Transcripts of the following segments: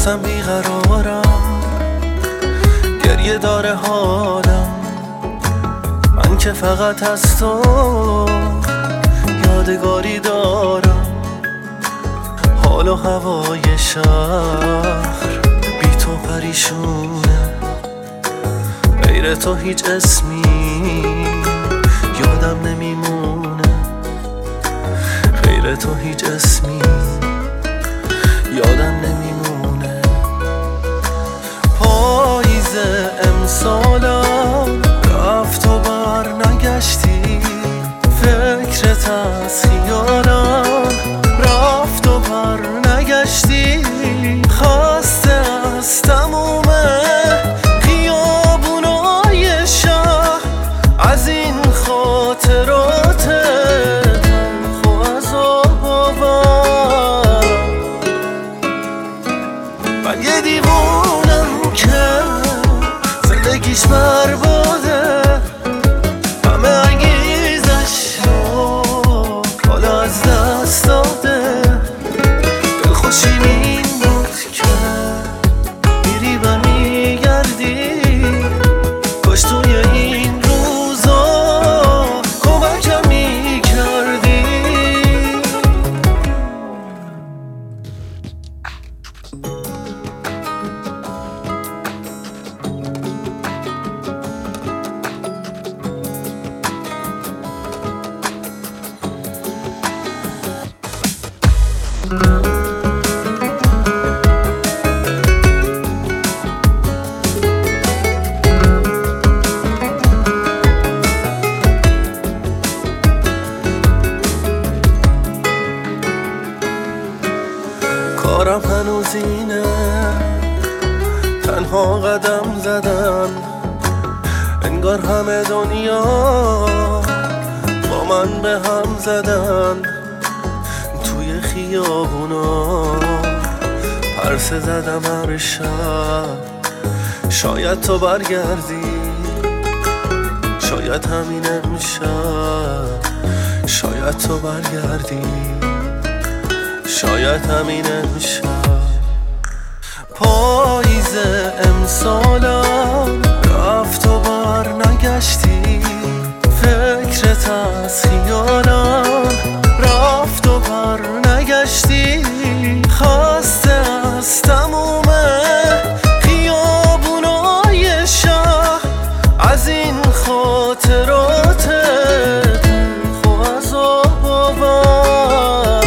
بازم بیقرارم، گریه داره حالم، من که فقط از تو یادگاری دارم. حال و هوای شهر بی تو پریشونه، غیر تو هیچ اسمی یادم نمیمونه، غیر تو هیچ اسمی یادم نمیمونه. پاییز امسالم رفت و بر نگشتی، فکرت از خیالم رفت و بر نگشتی. خسته از تموم خیابونای شهر، از این خاطرات تلخ و عذاب آور. من یه دیوونم که زندگیش برباده، همه انگیزش رو حالا از دست داده. دلخوشیم این بود که میری برمیگردی، کاش توی این روزا کمکم میکردی. کارم هنوز اینه، تنها قدم زدن، انگار همه دنیا با من به هم زدن. توی خیابونا پرسه زدم هر شب، شاید تو برگردی، شاید همین امشب، شاید تو برگردی، شاید همین امشب. پاییز امسالم رفت و بر نگشتی، فکرت از خیالم رفت و بر نگشتی. خسته از تموم خیابونای شهر، از این خاطرات تلخ و عذاب آور.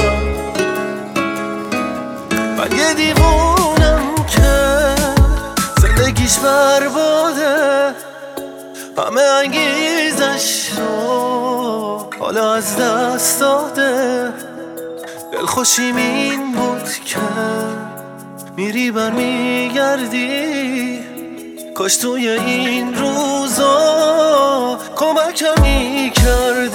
من یه دیوونم که زندگیش برباده، همه انگیزش رو حالا از دست داده. دلخوشیم این بود که میری برمیگردی، کاش توی این روزا کمکم میکردی.